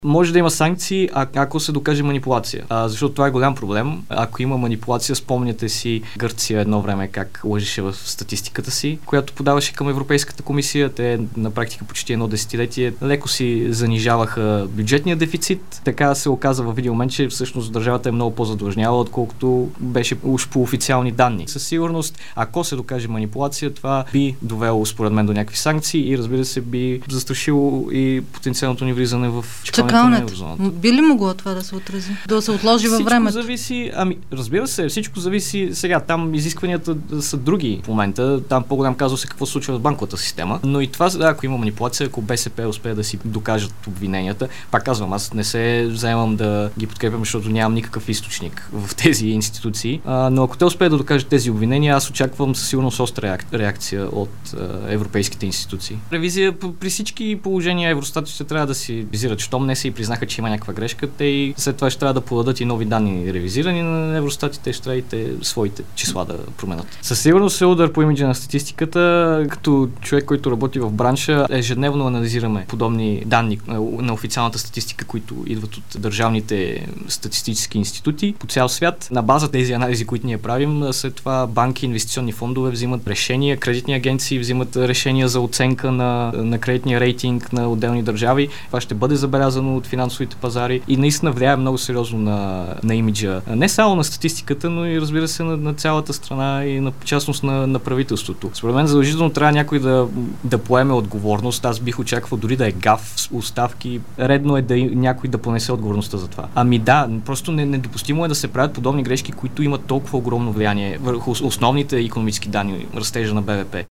Може да има санкции, ако се докаже манипулация. Защото това е голям проблем. Ако има манипулация, спомняте си Гърция едно време как лъжеше в статистиката си, която подаваше към Европейската комисия. Те на практика почти едно десетилетие леко си занижаваха бюджетния дефицит. Така се оказа в един момент, че всъщност държавата е много по-задлъжняла, отколкото беше уж по официални данни. Със сигурност, ако се докаже манипулация, това би довело според мен до някакви санкции и разбира се би застрашило и потенциалното ни влизане в чакалнята на еврозоната. Би ли могло това да се отрази? Да се отложи във времето? Всичко зависи, разбира се, всичко зависи сега. Там изискванията са други в момента. Там по-голям казус е какво се случва в банковата система. Но и това, ако има манипулация, ако БСП успее да си докажат обвиненията, пак казвам, аз не се заемам да ги подкрепям, защото нямам никакъв източник в тези институции. Но ако те успеят да докажат тези обвинения, аз очаквам със сигурност остра реакция от европейските институции. Ревизия при всички положения Евростат ще трябва да си визират, щом не се и признаха, че има някаква грешка, те и след това ще трябва да подадат и нови данни ревизирани на Евростат и те ще трябва и те своите числа да променят. Със сигурност е удар по имиджа на статистиката. Като човек, който работи в бранша, ежедневно анализираме подобни данни на официалната статистика, които идват от държавните статистически институти по цял свят. На база тези анализи, които ние правим, след това банки, инвестиционни фондове взимат решения, кредитни агенции взимат решения за оценка на кредитния рейтинг на отделни държави. Това ще бъде забелязано от финансовите пазари и наистина влияе много сериозно на имиджа. Не само на статистиката, но и разбира се на цялата страна и на частност на правителството. Според мен задължително трябва някой да поеме отговорност. Аз бих очаквал дори да е гаф, оставки. Редно е някой да понесе отговорността за това. Да, просто недопустимо е да се правят подобни грешки, които имат толкова огромно влияние върху основните икономически данни, растежа на БВП.